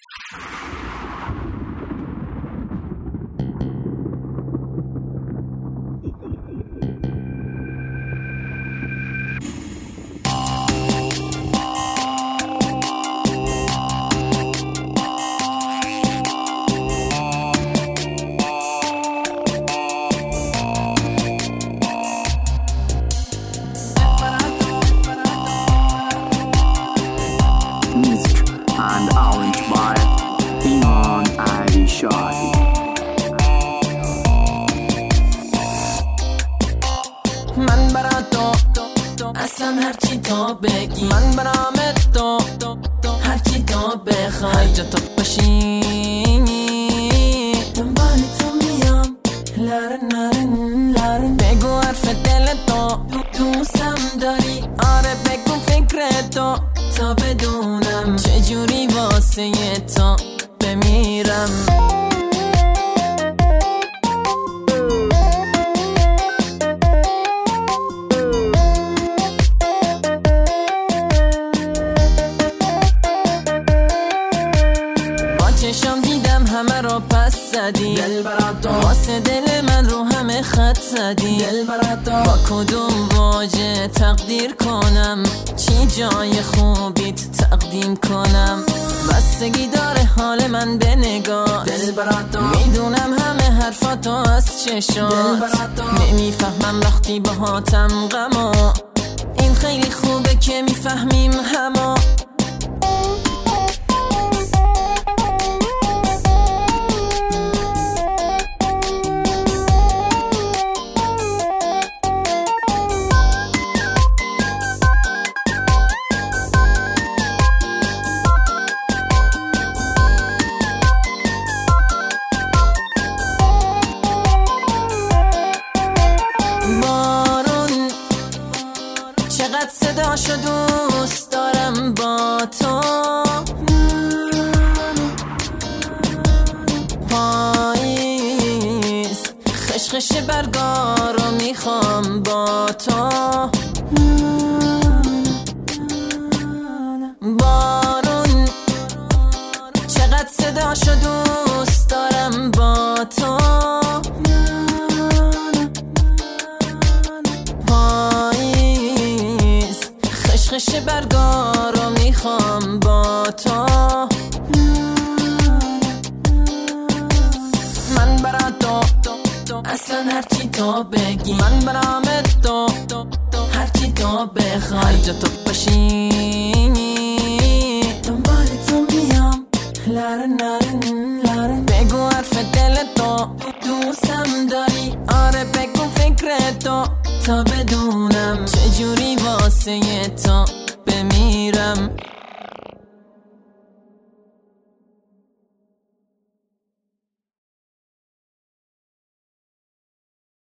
and arranged by ایمان علی شاهی. من برا تو اصلا هرچی تو بگی، من برام تو هرچی تو بخوای، هر جا تو باشی دنبال تو میام. لارن بگو حرف دل تو دوستم داری، آره بگو فکر تو تا بدونم چجوری واسه تو بمیرم. چشم دیدم همه رو پس زدی، دل براتو واسه دل من رو همه خط زدی، دل براتو با کدوم واژه تقدیر کنم، چی جای خوبیت تقدیم کنم. بستگی داره حال من به نگاه، دل براتو میدونم همه حرفاتو از چشات، نمیفهمم وقتی باهاتم غما، این خیلی خوبه که میفهمیم همه. چقدر صداشو دوست دارم با تو، پاییز خشخش برگارو میخوام با تو، بارون چقدر صداشو دوست دارم با تو، خشخش برگارو میخوام با تو. من برا تو اصلا هرچی تو بگی، من برام تو هرچی تو بخوای، هر جا تو باشی دنبال تو میام. لارن بگو حرف دل تو دوستم داری، آره بگو فکر تو تا بدونم چجوری واسه تو بمیرم.